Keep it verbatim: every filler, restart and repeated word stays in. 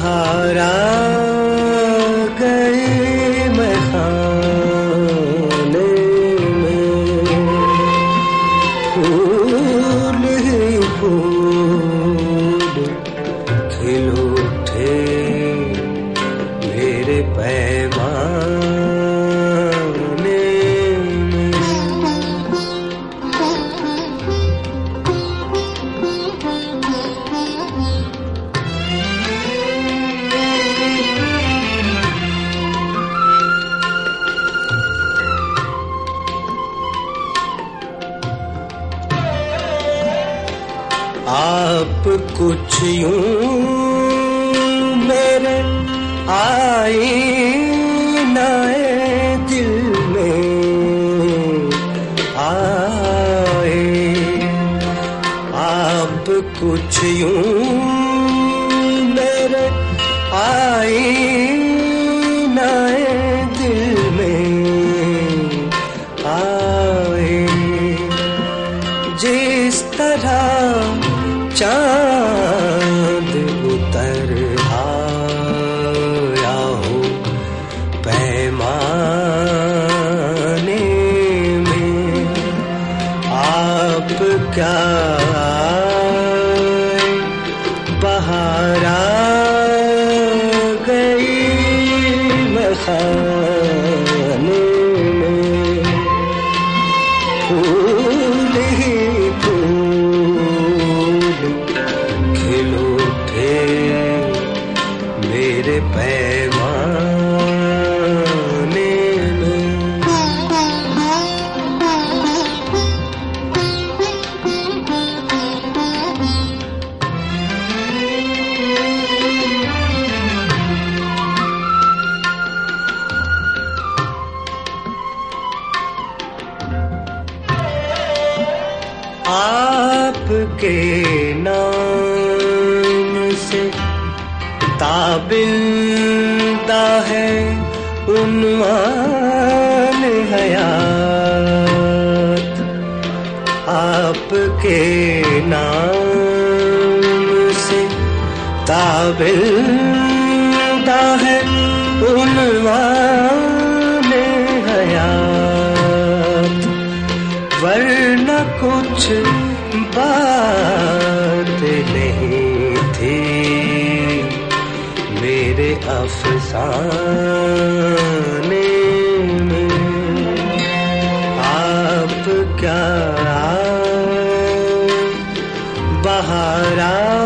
बाहर आ गई मैं खाने में, फूल ही फूल खिल उठे मेरे पैमाने में। आप कुछ यूं मेरे आईनाए दिल में आए, आप कुछ यूं मेरे आईनाए दिल में आए। जिस तरह चांद उतर आया हो पैमाने में, आप क्या बाहर आ गई मैं खाने में, फूल ही मेरे पैमाने में। आपके नाम से ताबिंदा है उन्वान हयात, आपके नाम से ताबिंदा है उन्वान हयात। वरना कुछ बात नहीं थी मेरे अफसाने में, आप क्या बाहर आ